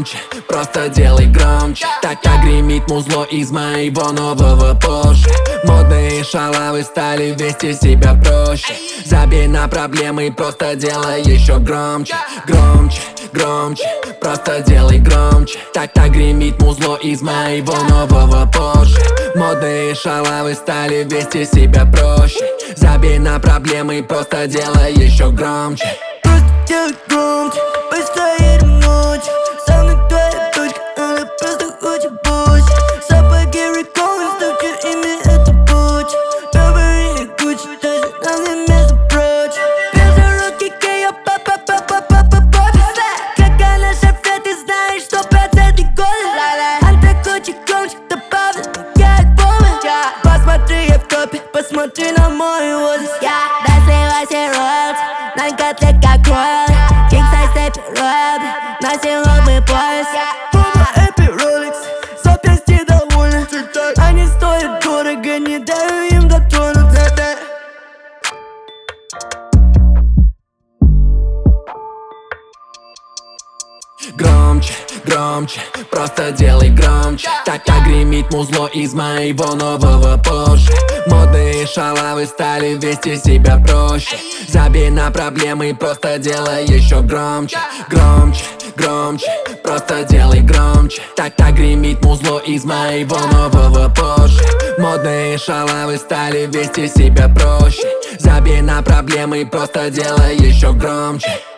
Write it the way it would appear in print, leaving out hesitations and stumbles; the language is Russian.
громче, просто делай громче. Так гремит музло из моего нового Порше. Модные шалавы стали вести себя проще. Забей на проблемы, просто делай еще громче. Громче, громче, просто делай громче. Так гремит музло из моего нового Порше. Модные шалавы стали вести себя проще. Забей на проблемы, просто делай еще громче. Просто делай громче, быстро едем ночью. Со мной твоя дочка, она просто хочет больше. Сапоги Рикон, ставьте имя, это Бочи. Говори Гуччи, даже на мне между прочим. Безорукий Кео, папа-папа-папа-папа. Как она шефе, ты знаешь, 100% голый. Анта Гуччи громче, добавит, я их помню. Посмотри, я в топе, посмотри на мой возраст. Дай сливайся роялти, на котле как роял. Кинг-сайз степи роял, на силовый пояс. Пума, Эпи, Rolex, запястье довольны. Они стоят дорого, не даю им дотронуться. Громче, громче, просто делай громче. Так гремит музло из моего нового Порше. Модные шалавы стали вести себя проще. Забей на проблемы, просто делай еще громче. Громче, громче, просто делай громче. Так гремит музло из моего нового Порше. Модные шалавы стали вести себя проще. Забей на проблемы, просто делай еще громче.